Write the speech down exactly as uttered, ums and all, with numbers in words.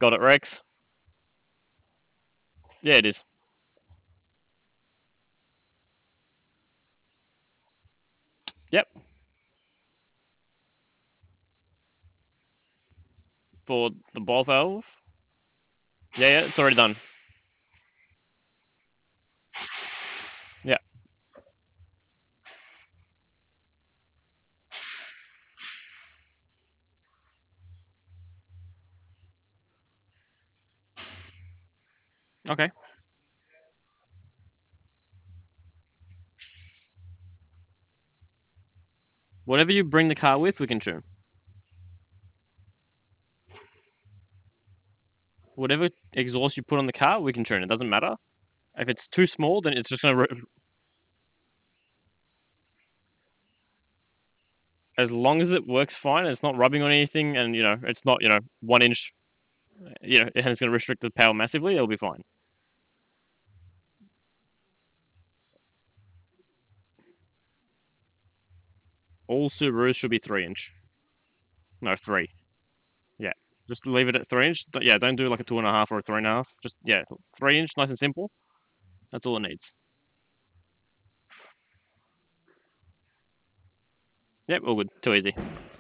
Got it, Rex. Yeah, it is. Yep. For the ball valve. Yeah, yeah, it's already done. Yeah. Okay. Whatever you bring the car with, we can tune. Whatever exhaust you put on the car, we can tune. It doesn't matter. If it's too small, then it's just gonna. As long as it works fine, and it's not rubbing on anything, and you know, it's not you know one inch. You know, and it's gonna restrict the power massively. It'll be fine. All Subarus should be three inch. No, three. Yeah. Just leave it at three inch. Yeah, don't do like a two and a half or a three and a half. Just yeah, three inch, nice and simple. That's all it needs. Yep, all good. Too easy.